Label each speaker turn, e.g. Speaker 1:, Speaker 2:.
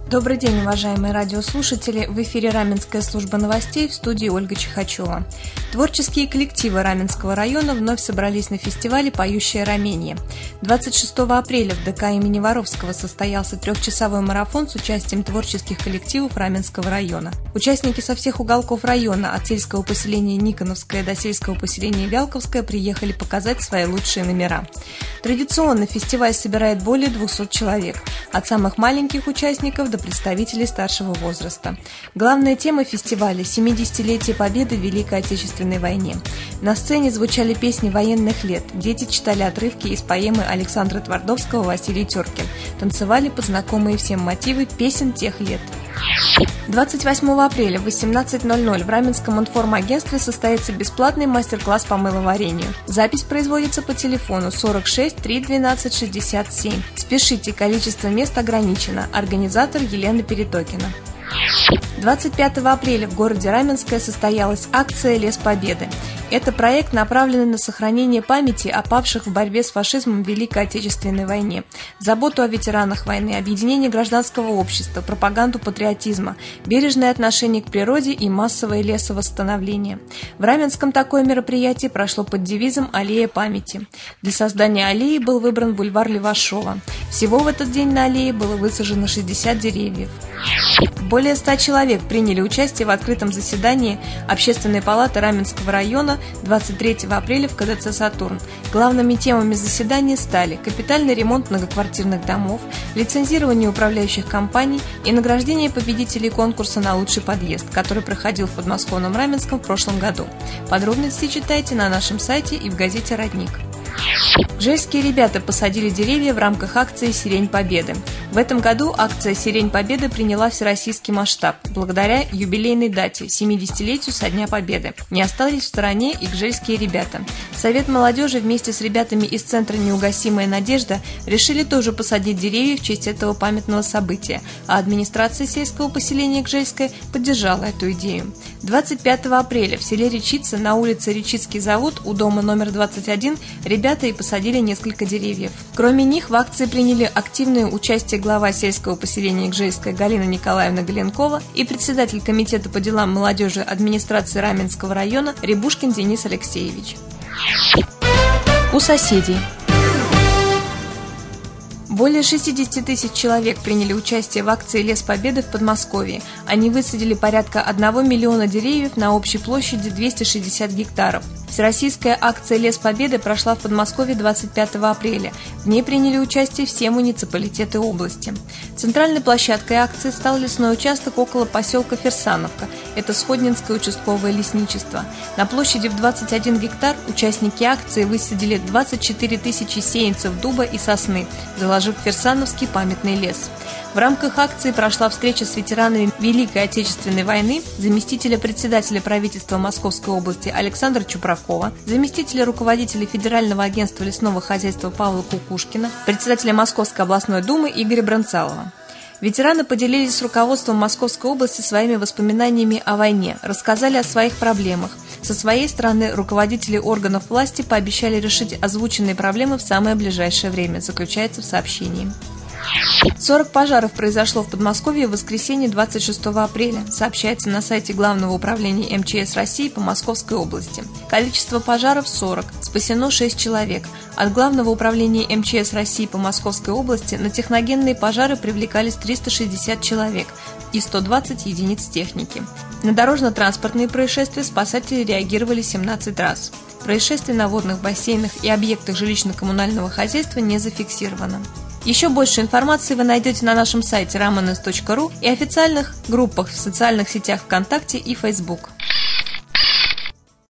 Speaker 1: Добрый день, уважаемые радиослушатели! В эфире Раменская служба новостей, в студии Ольга Чихачева. Творческие коллективы Раменского района вновь собрались на фестивале «Поющее Рамение». 26 апреля в ДК имени Воровского состоялся трехчасовой марафон с участием творческих коллективов Раменского района. Участники со всех уголков района, от сельского поселения Никоновское до сельского поселения Вялковское, приехали показать свои лучшие номера. Традиционно фестиваль собирает более 200 человек, от самых маленьких участников до представителей старшего возраста. Главная тема фестиваля – 70-летие Победы в Великой Отечественной войне. На сцене звучали песни военных лет, дети читали отрывки из поэмы Александра Твардовского «Василий Теркин», танцевали под знакомые всем мотивы песен тех лет. 28 апреля в 18:00 в Раменском информагентстве состоится бесплатный мастер-класс по мыловарению. Запись производится по телефону 46 3 12 67. Спешите, количество мест ограничено. Организатор Елена Перетокина. 25 апреля в городе Раменское состоялась акция «Лес Победы». Это проект, направленный на сохранение памяти о павших в борьбе с фашизмом в Великой Отечественной войне, заботу о ветеранах войны, объединение гражданского общества, пропаганду патриотизма, бережное отношение к природе и массовое лесовосстановление. В Раменском такое мероприятие прошло под девизом «Аллея памяти». Для создания аллеи был выбран бульвар Левашова. Всего в этот день на аллее было высажено 60 деревьев. Более 100 человек приняли участие в открытом заседании Общественной палаты Раменского района 23 апреля в КДЦ «Сатурн». Главными темами заседания стали капитальный ремонт многоквартирных домов, лицензирование управляющих компаний и награждение победителей конкурса на лучший подъезд, который проходил в подмосковном Раменском в прошлом году. Подробности читайте на нашем сайте и в газете «Родник». Жельские ребята посадили деревья в рамках акции «Сирень Победы». В этом году акция «Сирень Победы» приняла всероссийский масштаб, благодаря юбилейной дате – 70-летию со Дня Победы. Не остались в стороне и гжельские ребята. Совет молодежи вместе с ребятами из Центра «Неугасимая надежда» решили тоже посадить деревья в честь этого памятного события, а администрация сельского поселения Гжельское поддержала эту идею. 25 апреля в селе Речица на улице Речицкий завод у дома номер 21 ребята и посадили несколько деревьев. Кроме них в акции приняли активное участие глава сельского поселения Гжельское Галина Николаевна Галенкова и председатель комитета по делам молодежи администрации Раменского района Рябушкин Денис Алексеевич. У соседей. Более 60 тысяч человек приняли участие в акции «Лес Победы» в Подмосковье. Они высадили порядка 1 миллиона деревьев на общей площади 260 гектаров. Всероссийская акция «Лес Победы» прошла в Подмосковье 25 апреля. В ней приняли участие все муниципалитеты области. Центральной площадкой акции стал лесной участок около поселка Фирсановка. Это Сходнинское участковое лесничество. На площади в 21 гектар участники акции высадили 24 тысячи сеянцев дуба и сосны, заложив Фирсановский памятный лес. В рамках акции прошла встреча с ветеранами Великой Отечественной войны заместителя председателя правительства Московской области Александра Чупракова, заместителя руководителя Федерального агентства лесного хозяйства Павла Кукушкина, председателя Московской областной думы Игоря Бронцалова. Ветераны поделились с руководством Московской области своими воспоминаниями о войне, рассказали о своих проблемах. Со своей стороны руководители органов власти пообещали решить озвученные проблемы в самое ближайшее время, заключается в сообщении. 40 пожаров произошло в Подмосковье в воскресенье 26 апреля, сообщается на сайте Главного управления МЧС России по Московской области. Количество пожаров 40, спасено 6 человек. От Главного управления МЧС России по Московской области на техногенные пожары привлекались 360 человек и 120 единиц техники. На дорожно-транспортные происшествия спасатели реагировали 17 раз. Происшествий на водных бассейнах и объектах жилищно-коммунального хозяйства не зафиксировано. Еще больше информации вы найдете на нашем сайте ramenes.ru и официальных группах в социальных сетях ВКонтакте и Facebook.